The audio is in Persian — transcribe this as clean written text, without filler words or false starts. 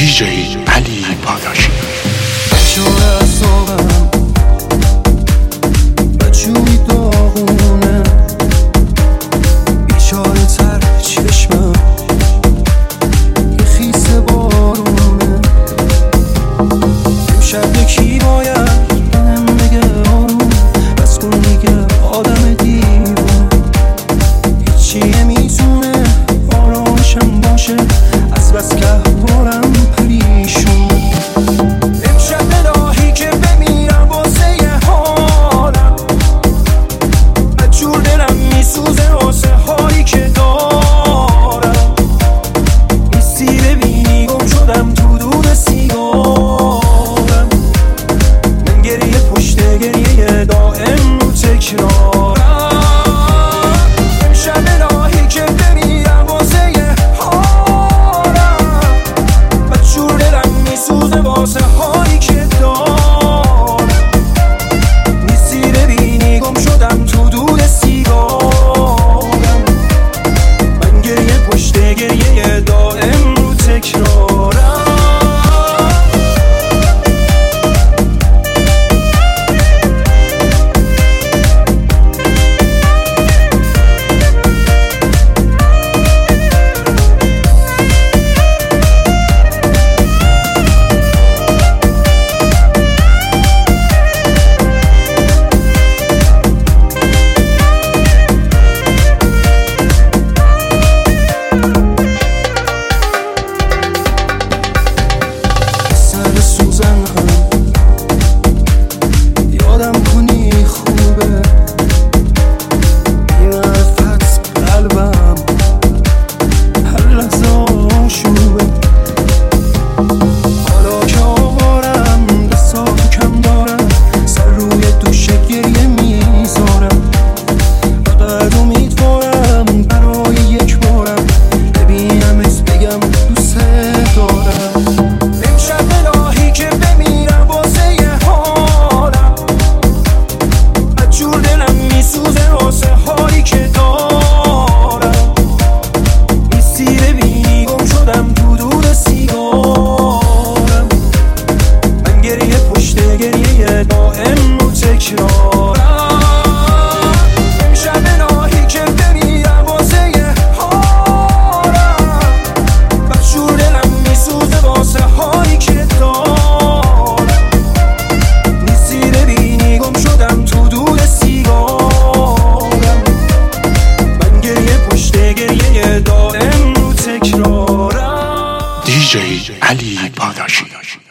دیجی علی پاداشی. شور اصابم بچوی داغونه، بیچاره تر چشمم که خیس بارونه. امشب یکی باید بهم بگه آروم، بس کن دیگه آدم دیوونه. هیچی نمیتونه آرامشم باشه، از بس که بارم پریشون. دیجی علی پاداشی.